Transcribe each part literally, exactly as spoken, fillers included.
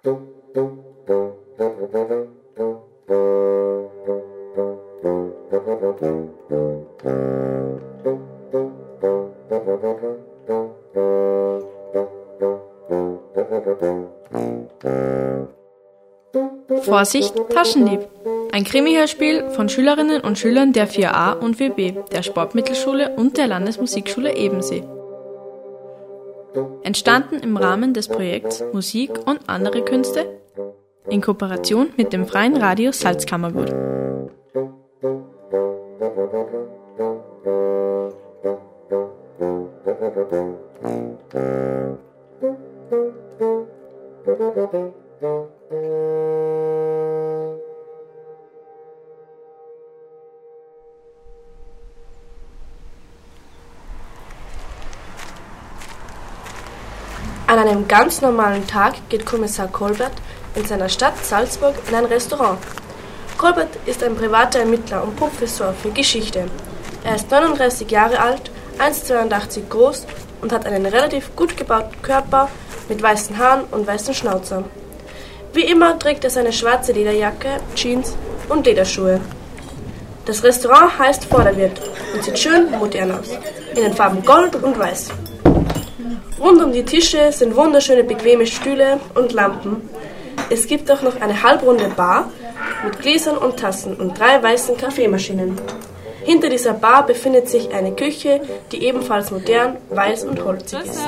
Vorsicht, Taschendieb! Ein Krimi-Hörspiel von Schülerinnen und Schülern der vier a und vier b, der Sportmittelschule und der Landesmusikschule Ebensee. Entstanden im Rahmen des Projekts Musik und andere Künste in Kooperation mit dem Freien Radio Salzkammergut. An einem ganz normalen Tag geht Kommissar Kolbert in seiner Stadt Salzburg in ein Restaurant. Kolbert ist ein privater Ermittler und Professor für Geschichte. Er ist neununddreißig Jahre alt, eins Komma zweiundachtzig groß und hat einen relativ gut gebauten Körper mit weißen Haaren und weißen Schnauzer. Wie immer trägt er seine schwarze Lederjacke, Jeans und Lederschuhe. Das Restaurant heißt Vorderwirt und sieht schön modern aus, in den Farben Gold und Weiß. Rund um die Tische sind wunderschöne bequeme Stühle und Lampen. Es gibt auch noch eine halbrunde Bar mit Gläsern und Tassen und drei weißen Kaffeemaschinen. Hinter dieser Bar befindet sich eine Küche, die ebenfalls modern, weiß und holzig ist.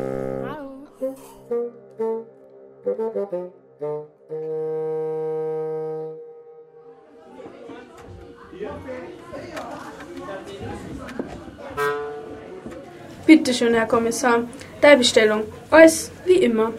Bitte schön, Herr Kommissar. Deine Bestellung. Alles wie immer.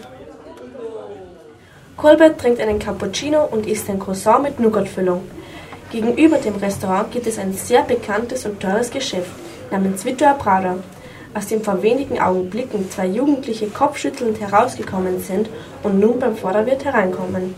Kolbert trinkt einen Cappuccino und isst ein Croissant mit Nougatfüllung. Gegenüber dem Restaurant gibt es ein sehr bekanntes und teures Geschäft namens Vitor Prada, aus dem vor wenigen Augenblicken zwei Jugendliche kopfschüttelnd herausgekommen sind und nun beim Vorderwirt hereinkommen.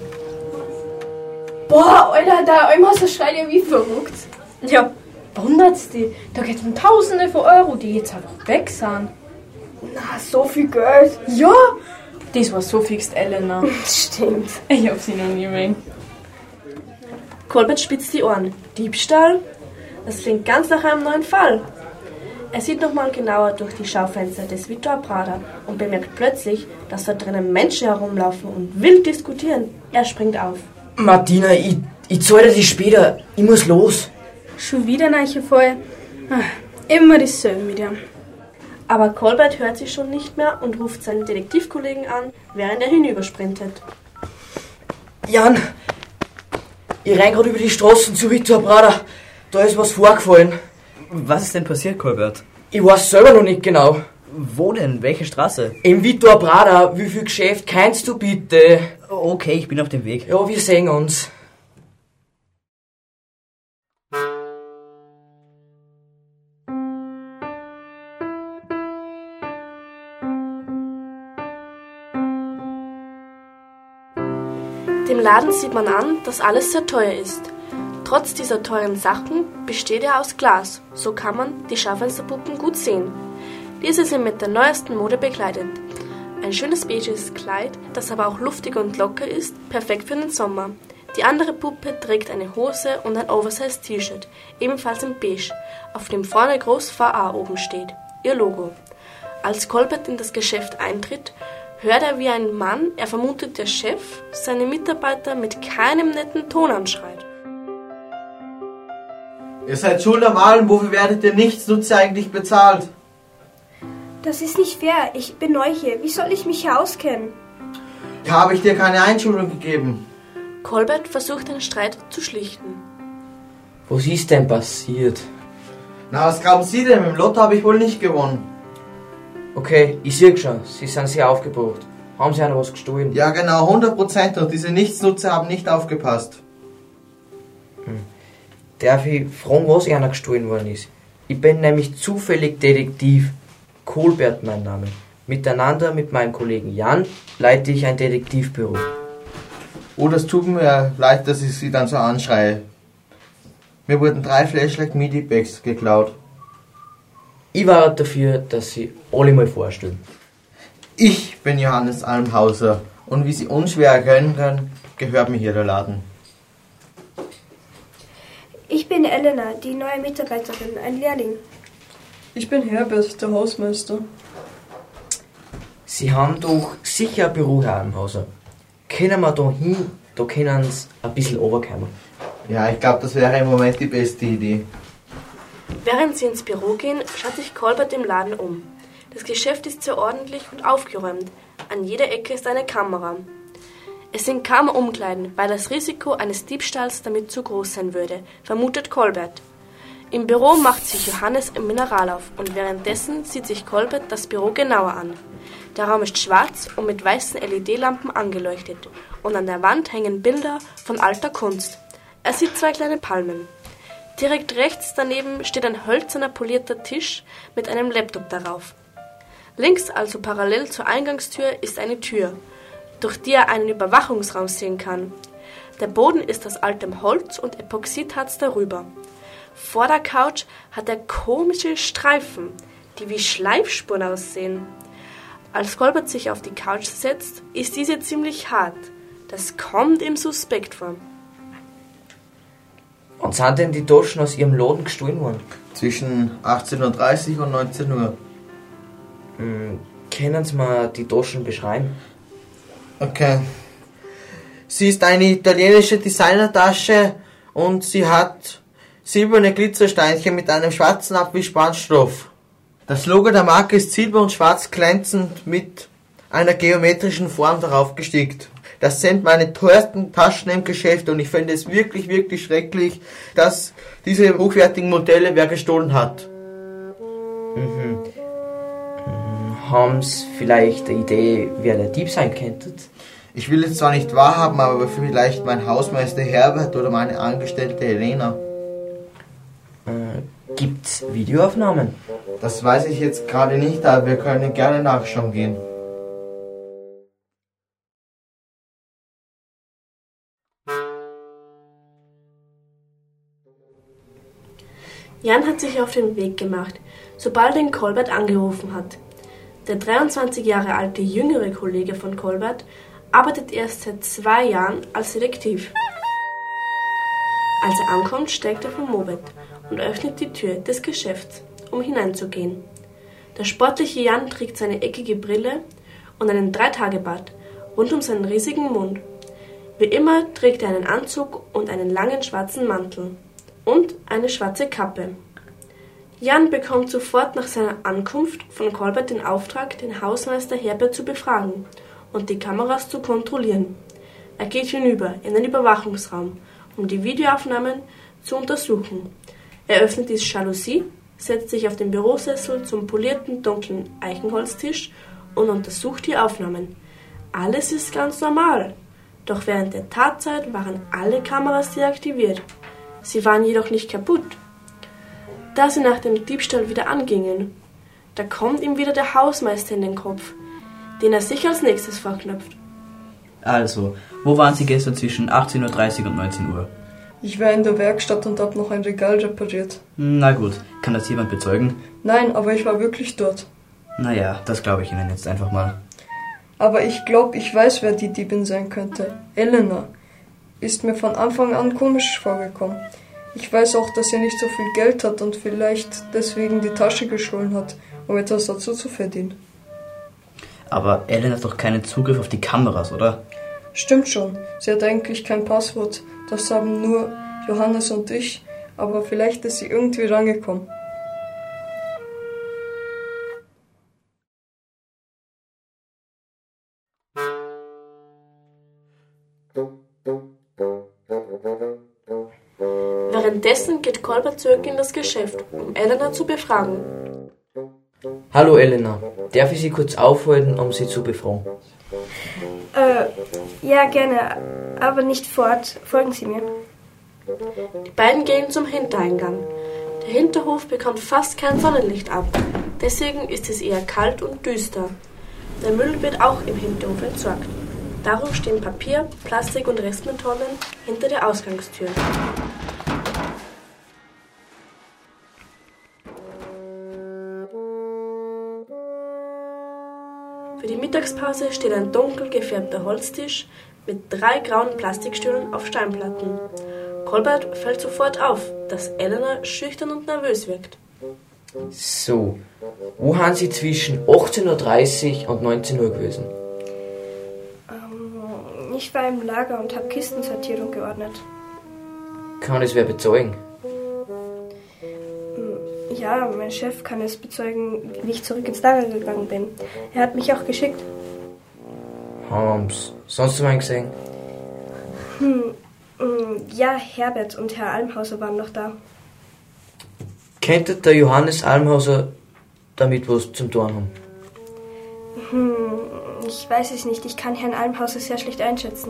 Boah, Alter, da Eumhauser schreit ja wie verrückt. Ja, wundert's die. Da geht's um Tausende von Euro, die jetzt einfach weg sind. Na, so viel Geld. Ja, das war so fix, Elena. Stimmt. Ich hab sie noch nie mehr. Kolbert spitzt die Ohren. Diebstahl? Das klingt ganz nach einem neuen Fall. Er sieht nochmal genauer durch die Schaufenster des Vitor Prada und bemerkt plötzlich, dass da drinnen Menschen herumlaufen und wild diskutieren. Er springt auf. Martina, ich, ich zahle dir die später. Ich muss los. Schon wieder neiche voll. Immer dasselbe mit ihm. Aber Kolbert hört sich schon nicht mehr und ruft seinen Detektivkollegen an, während er hinübersprintet. Jan, ich renn gerade über die Straßen zu Vitor Prada. Da ist was vorgefallen. Was ist denn passiert, Kolbert? Ich weiß selber noch nicht genau. Wo denn? Welche Straße? Im Vitor Prada. Wie viel Geschäft kennst du bitte? Okay, ich bin auf dem Weg. Ja, wir sehen uns. Dem Laden sieht man an, dass alles sehr teuer ist. Trotz dieser teuren Sachen besteht er aus Glas. So kann man die Schaufensterpuppen gut sehen. Diese sind mit der neuesten Mode bekleidet. Ein schönes beiges Kleid, das aber auch luftig und locker ist, perfekt für den Sommer. Die andere Puppe trägt eine Hose und ein Oversize-T-Shirt, ebenfalls in beige, auf dem vorne groß V A oben steht, ihr Logo. Als Kolbert in das Geschäft eintritt, hört er wie ein Mann, er vermutet der Chef, seine Mitarbeiter mit keinem netten Ton anschreit. Ihr seid schuld am allem, wofür werdet ihr Nichtsnutze eigentlich bezahlt? Das ist nicht fair, ich bin neu hier, wie soll ich mich hier auskennen? Habe ich dir keine Einschulung gegeben? Kolbert versucht den Streit zu schlichten. Was ist denn passiert? Na, was glauben Sie denn? Mit dem Lotto habe ich wohl nicht gewonnen. Okay, ich sehe schon, Sie sind sehr aufgebracht. Haben Sie auch noch was gestohlen? Ja genau, hundert Prozent. Und diese Nichtsnutze haben nicht aufgepasst. Hm. Darf ich fragen, was einer gestohlen worden ist? Ich bin nämlich zufällig Detektiv. Kolbert mein Name. Miteinander mit meinem Kollegen Jan leite ich ein Detektivbüro. Oh, das tut mir leid, dass ich Sie dann so anschreie. Mir wurden drei Flashlight MIDI-Bags geklaut. Ich war dafür, dass Sie alle mal vorstellen. Ich bin Johannes Almhauser Und wie Sie unschwer erkennen können, gehört mir hier der Laden. Ich bin Elena, die neue Mitarbeiterin, ein Lehrling. Ich bin Herbert, der Hausmeister. Sie haben doch sicher ein Büro hier im Hause. Können wir da hin, da können Sie ein bisschen runterkommen. Ja, ich glaube, das wäre im Moment die beste Idee. Während sie ins Büro gehen, schaut sich Colbert im Laden um. Das Geschäft ist sehr ordentlich und aufgeräumt. An jeder Ecke ist eine Kamera. Es sind kaum Umkleiden, weil das Risiko eines Diebstahls damit zu groß sein würde, vermutet Colbert. Im Büro macht sich Johannes im Mineral auf und währenddessen sieht sich Colbert das Büro genauer an. Der Raum ist schwarz und mit weißen L E D-Lampen angeleuchtet und an der Wand hängen Bilder von alter Kunst. Er sieht zwei kleine Palmen. Direkt rechts daneben steht ein hölzerner polierter Tisch mit einem Laptop darauf. Links, also parallel zur Eingangstür, ist eine Tür, durch die er einen Überwachungsraum sehen kann. Der Boden ist aus altem Holz und Epoxidharz darüber. Vor der Couch hat er komische Streifen, die wie Schleifspuren aussehen. Als Colbert sich auf die Couch setzt, ist diese ziemlich hart. Das kommt ihm suspekt vor. Und sind denn die Taschen aus Ihrem Laden gestohlen worden? Zwischen achtzehn Uhr dreißig und neunzehn Uhr. Hm, können Sie mir die Taschen beschreiben? Okay. Sie ist eine italienische Designertasche und sie hat silberne Glitzersteinchen mit einem schwarzen Abwischbandstoff. Das Logo der Marke ist silber und schwarz glänzend mit einer geometrischen Form darauf gestickt. Das sind meine teuersten Taschen im Geschäft und ich finde es wirklich, wirklich schrecklich, dass diese hochwertigen Modelle wer gestohlen hat. Mhm. Haben Sie vielleicht eine Idee, wer der Dieb sein könnte? Ich will es zwar nicht wahrhaben, aber vielleicht mein Hausmeister Herbert oder meine Angestellte Helena. Äh, gibt's Videoaufnahmen? Das weiß ich jetzt gerade nicht, aber wir können gerne nachschauen gehen. Jan hat sich auf den Weg gemacht, sobald ihn Colbert angerufen hat. Der dreiundzwanzig Jahre alte jüngere Kollege von Colbert arbeitet erst seit zwei Jahren als Detektiv. Als er ankommt, steigt er vom Moped und öffnet die Tür des Geschäfts, um hineinzugehen. Der sportliche Jan trägt seine eckige Brille und einen Dreitagebart rund um seinen riesigen Mund. Wie immer trägt er einen Anzug und einen langen schwarzen Mantel und eine schwarze Kappe. Jan bekommt sofort nach seiner Ankunft von Colbert den Auftrag, den Hausmeister Herbert zu befragen und die Kameras zu kontrollieren. Er geht hinüber in den Überwachungsraum, um die Videoaufnahmen zu untersuchen. Er öffnet die Jalousie, setzt sich auf den Bürosessel zum polierten, dunklen Eichenholztisch und untersucht die Aufnahmen. Alles ist ganz normal, doch während der Tatzeit waren alle Kameras deaktiviert. Sie waren jedoch nicht kaputt. Da sie nach dem Diebstahl wieder angingen, da kommt ihm wieder der Hausmeister in den Kopf, den er sich als nächstes vorknöpft. Also, wo waren Sie gestern zwischen achtzehn Uhr dreißig und neunzehn Uhr? Ich war in der Werkstatt und hab noch ein Regal repariert. Na gut, kann das jemand bezeugen? Nein, aber ich war wirklich dort. Naja, das glaube ich Ihnen jetzt einfach mal. Aber ich glaube, ich weiß, wer die Diebin sein könnte. Elena ist mir von Anfang an komisch vorgekommen. Ich weiß auch, dass sie nicht so viel Geld hat und vielleicht deswegen die Tasche gestohlen hat, um etwas dazu zu verdienen. Aber Ellen hat doch keinen Zugriff auf die Kameras, oder? Stimmt schon. Sie hat eigentlich kein Passwort. Das haben nur Johannes und ich. Aber vielleicht ist sie irgendwie rangekommen. Währenddessen geht Colbert zurück in das Geschäft, um Elena zu befragen. Hallo Elena, darf ich Sie kurz aufhalten, um Sie zu befragen? Äh, ja, gerne, aber nicht fort. Folgen Sie mir. Die beiden gehen zum Hintereingang. Der Hinterhof bekommt fast kein Sonnenlicht ab, deswegen ist es eher kalt und düster. Der Müll wird auch im Hinterhof entsorgt. Darum stehen Papier, Plastik und Restmülltonnen hinter der Ausgangstür. Für die Mittagspause steht ein dunkel gefärbter Holztisch mit drei grauen Plastikstühlen auf Steinplatten. Colbert fällt sofort auf, dass Elena schüchtern und nervös wirkt. So, wo haben Sie zwischen achtzehn Uhr dreißig und neunzehn Uhr gewesen? Ähm, ich war im Lager und habe Kisten sortiert und geordnet. Kann es wer bezeugen? Ja, mein Chef kann es bezeugen, wie ich zurück ins Lager gegangen bin. Er hat mich auch geschickt. Haben's sonst jemand gesehen? Hm, ja, Herbert und Herr Almhauser waren noch da. Könnte der Johannes Almhauser damit was zum tun haben? Hm, ich weiß es nicht. Ich kann Herrn Almhauser sehr schlecht einschätzen.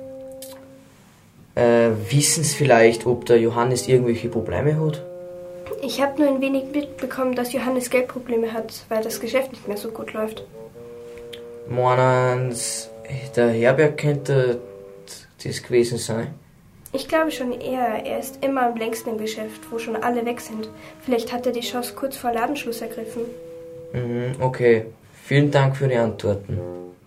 Äh, wissen Sie vielleicht, ob der Johannes irgendwelche Probleme hat? Ich habe nur ein wenig mitbekommen, dass Johannes Geldprobleme hat, weil das Geschäft nicht mehr so gut läuft. Meinen Sie, der Herbert könnte das gewesen sein? Ich glaube schon eher. Er ist immer am längsten im Geschäft, wo schon alle weg sind. Vielleicht hat er die Chance kurz vor Ladenschluss ergriffen. Mhm, okay. Vielen Dank für die Antworten.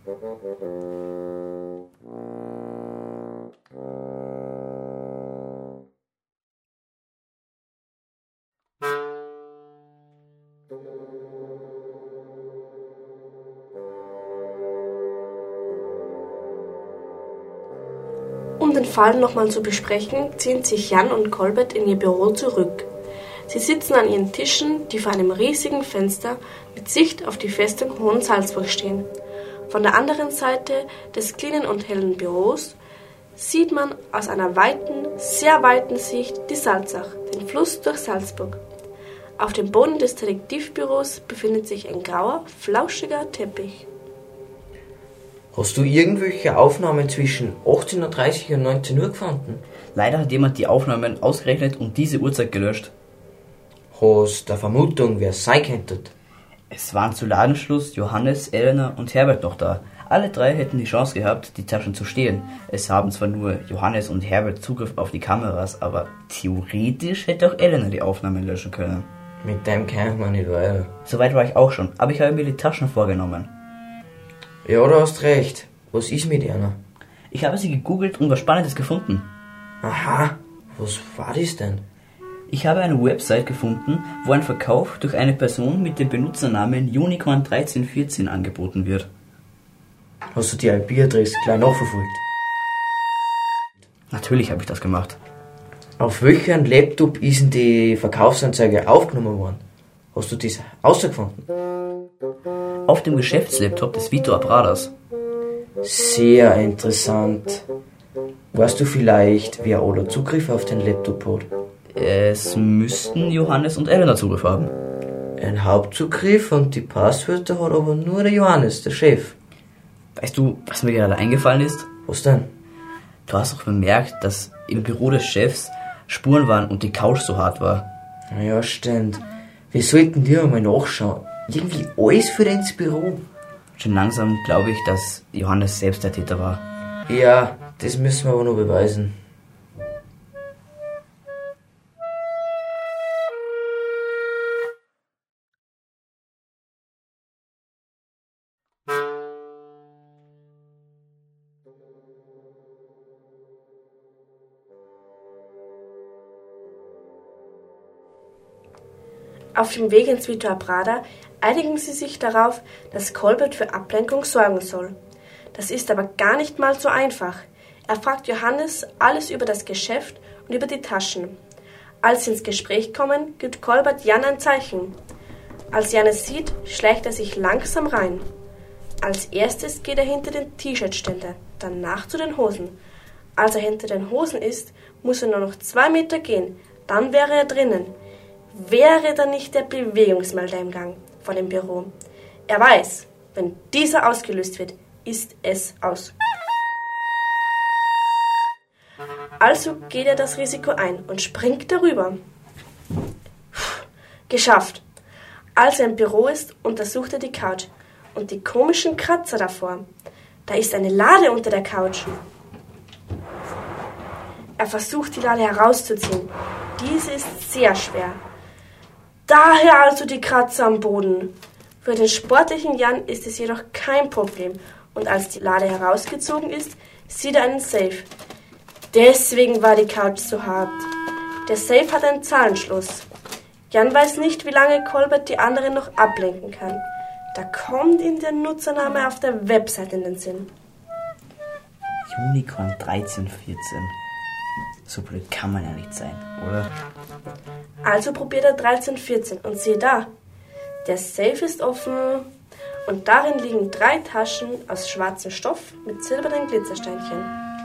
Um den Fall nochmal zu besprechen, ziehen sich Jan und Colbert in ihr Büro zurück. Sie sitzen an ihren Tischen, die vor einem riesigen Fenster mit Sicht auf die Festung Hohensalzburg stehen. Von der anderen Seite des kleinen und hellen Büros sieht man aus einer weiten, sehr weiten Sicht die Salzach, den Fluss durch Salzburg. Auf dem Boden des Detektivbüros befindet sich ein grauer, flauschiger Teppich. Hast du irgendwelche Aufnahmen zwischen achtzehn Uhr dreißig und neunzehn Uhr gefunden? Leider hat jemand die Aufnahmen ausgerechnet und diese Uhrzeit gelöscht. Hast du eine Vermutung, wer es sein könnte? Es waren zu Ladenschluss Johannes, Elena und Herbert noch da. Alle drei hätten die Chance gehabt, die Taschen zu stehlen. Es haben zwar nur Johannes und Herbert Zugriff auf die Kameras, aber theoretisch hätte auch Elena die Aufnahmen löschen können. Mit dem kann man nicht weiter. Soweit war ich auch schon, aber ich habe mir die Taschen vorgenommen. Ja, du hast recht. Was ist mit einer? Ich habe sie gegoogelt und was Spannendes gefunden. Aha, was war das denn? Ich habe eine Website gefunden, wo ein Verkauf durch eine Person mit dem Benutzernamen Unicorn dreizehn vierzehn angeboten wird. Hast du die I P-Adresse gleich nachverfolgt? Natürlich habe ich das gemacht. Auf welchem Laptop ist denn die Verkaufsanzeige aufgenommen worden? Hast du das herausgefunden? Auf dem Geschäftslaptop des Vito Abradas. Sehr interessant. Weißt du vielleicht, wer oder Zugriff auf den Laptop hat? Es müssten Johannes und Elena Zugriff haben. Ein Hauptzugriff und die Passwörter hat aber nur der Johannes, der Chef. Weißt du, was mir gerade eingefallen ist? Was denn? Du hast doch bemerkt, dass im Büro des Chefs Spuren waren und die Couch so hart war. Ja, stimmt. Wir sollten dir mal nachschauen. Irgendwie alles für ins Büro. Schon langsam glaube ich, dass Johannes selbst der Täter war. Ja, das müssen wir aber noch beweisen. Auf dem Weg ins Vito Abrada einigen sie sich darauf, dass Colbert für Ablenkung sorgen soll. Das ist aber gar nicht mal so einfach. Er fragt Johannes alles über das Geschäft und über die Taschen. Als sie ins Gespräch kommen, gibt Colbert Jan ein Zeichen. Als Jan es sieht, schleicht er sich langsam rein. Als erstes geht er hinter den T-Shirt-Ständer, danach zu den Hosen. Als er hinter den Hosen ist, muss er nur noch zwei Meter gehen, dann wäre er drinnen. Wäre da nicht der Bewegungsmelder im Gang vor dem Büro? Er weiß, wenn dieser ausgelöst wird, ist es aus. Also geht er das Risiko ein und springt darüber. Geschafft. Als er im Büro ist, untersucht er die Couch und die komischen Kratzer davor. Da ist eine Lade unter der Couch. Er versucht, die Lade herauszuziehen. Diese ist sehr schwer. Daher also die Kratzer am Boden. Für den sportlichen Jan ist es jedoch kein Problem und als die Lade herausgezogen ist, sieht er einen Safe. Deswegen war die Couch so hart. Der Safe hat einen Zahlenschluss. Jan weiß nicht, wie lange Colbert die anderen noch ablenken kann. Da kommt ihm der Nutzername auf der Website in den Sinn. Unicorn dreizehn vierzehn. So blöd kann man ja nicht sein, oder? Also probiert er dreizehn vierzehn und siehe da, der Safe ist offen und darin liegen drei Taschen aus schwarzem Stoff mit silbernen Glitzersteinchen.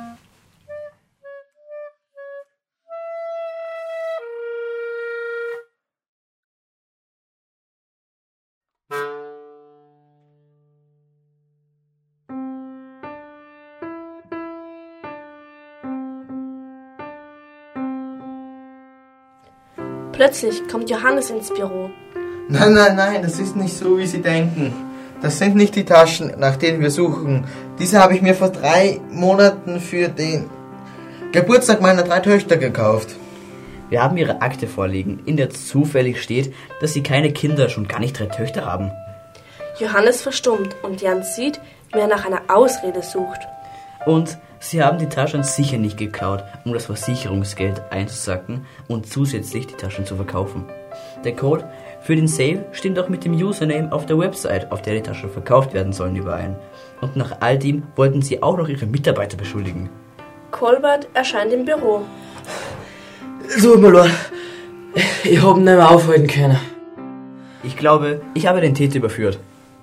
Plötzlich kommt Johannes ins Büro. Nein, nein, nein, das ist nicht so, wie Sie denken. Das sind nicht die Taschen, nach denen wir suchen. Diese habe ich mir vor drei Monaten für den Geburtstag meiner drei Töchter gekauft. Wir haben Ihre Akte vorliegen, in der zufällig steht, dass Sie keine Kinder, schon gar nicht drei Töchter haben. Johannes verstummt und Jan sieht, wie er nach einer Ausrede sucht. Und Sie haben die Taschen sicher nicht geklaut, um das Versicherungsgeld einzusacken und zusätzlich die Taschen zu verkaufen. Der Code für den Sale stimmt auch mit dem Username auf der Website, auf der die Taschen verkauft werden sollen, überein. Und nach all dem wollten Sie auch noch Ihre Mitarbeiter beschuldigen. Colbert erscheint im Büro. Tut mir leid, ich hab ihn nicht mehr aufhalten können. Ich glaube, ich habe den Täter überführt.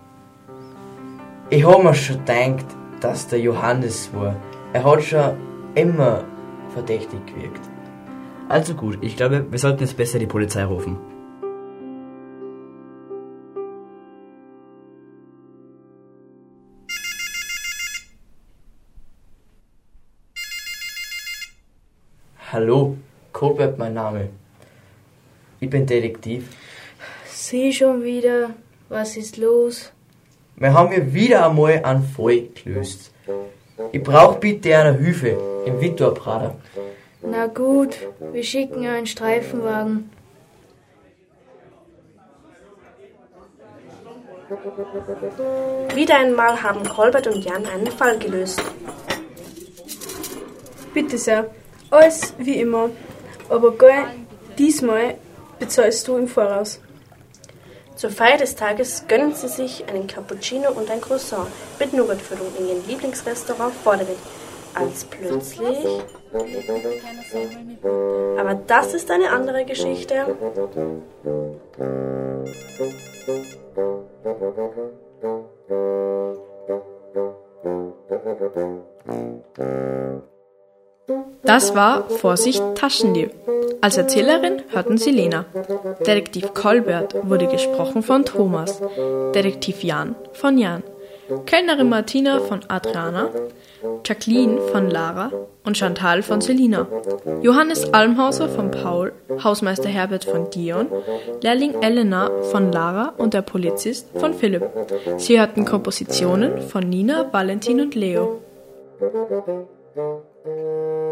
Ich hab mir schon gedacht, dass der Johannes war. Er hat schon immer verdächtig gewirkt. Also gut, ich glaube, wir sollten jetzt besser die Polizei rufen. Hallo, Colbert mein Name. Ich bin Detektiv. Sie schon wieder? Was ist los? Wir haben hier wieder einmal einen Fall gelöst. Ich brauche bitte eine Hilfe im Vittorprader. Na gut, wir schicken einen Streifenwagen. Wieder einmal haben Colbert und Jan einen Fall gelöst. Bitte sehr, alles wie immer. Aber gell, diesmal bezahlst du im Voraus. Zur Feier des Tages gönnen sie sich einen Cappuccino und ein Croissant mit Nougatfüllung in ihrem Lieblingsrestaurant Vorderweg. Als plötzlich... Aber das ist eine andere Geschichte. Das war Vorsicht Taschendieb. Als Erzählerin hörten Sie Lena. Detektiv Colbert wurde gesprochen von Thomas. Detektiv Jan von Jan. Kellnerin Martina von Adriana. Jacqueline von Lara und Chantal von Selina. Johannes Almhauser von Paul. Hausmeister Herbert von Dion. Lehrling Elena von Lara und der Polizist von Philipp. Sie hörten Kompositionen von Nina, Valentin und Leo.